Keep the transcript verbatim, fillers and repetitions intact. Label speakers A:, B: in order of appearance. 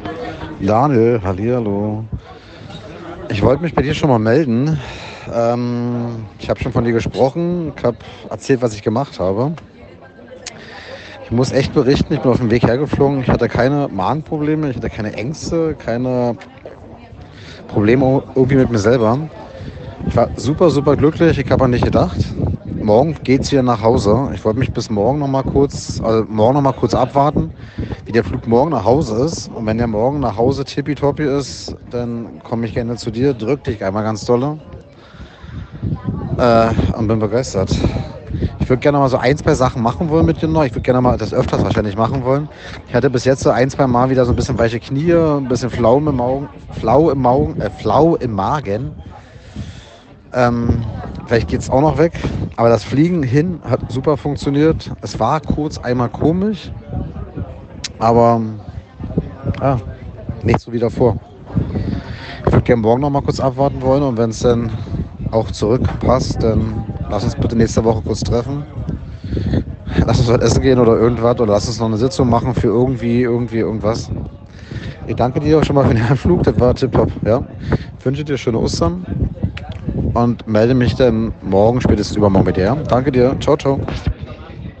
A: Daniel, hallihallo. Ich wollte mich bei dir schon mal melden. Ähm, ich habe schon von dir gesprochen, ich habe erzählt, was ich gemacht habe. Ich muss echt berichten, ich bin auf dem Weg hergeflogen. Ich hatte keine Magenprobleme, ich hatte keine Ängste, keine Probleme irgendwie mit mir selber. Ich war super, super glücklich. Ich habe an dich gedacht. Morgen geht's wieder nach Hause. Ich wollte mich bis morgen noch mal kurz, also morgen noch mal kurz abwarten, wie der Flug morgen nach Hause ist. Und wenn der morgen nach Hause tippitoppi ist, dann komme ich gerne zu dir, drück dich einmal ganz dolle äh, und bin begeistert. Ich würde gerne mal so ein, zwei Sachen machen wollen mit dir noch. Ich würde gerne mal das öfters wahrscheinlich machen wollen. Ich hatte bis jetzt so ein, zwei Mal wieder so ein bisschen weiche Knie, ein bisschen flau im Magen, flau im Magen, äh, flau im Magen. Ähm, vielleicht geht es auch noch weg. Aber das Fliegen hin hat super funktioniert. Es war kurz einmal komisch, aber ja, nicht so wie davor. Ich würde gerne morgen noch mal kurz abwarten wollen und wenn es dann auch zurückpasst, dann lass uns bitte nächste Woche kurz treffen. Lass uns heute essen gehen oder irgendwas oder lass uns noch eine Sitzung machen für irgendwie, irgendwie, irgendwas. Ich danke dir schon mal für den Anflug, das war tipptopp. Ja? Ich wünsche dir schöne Ostern und melde mich dann morgen, spätestens übermorgen bei dir. Ja? Danke dir, ciao, ciao.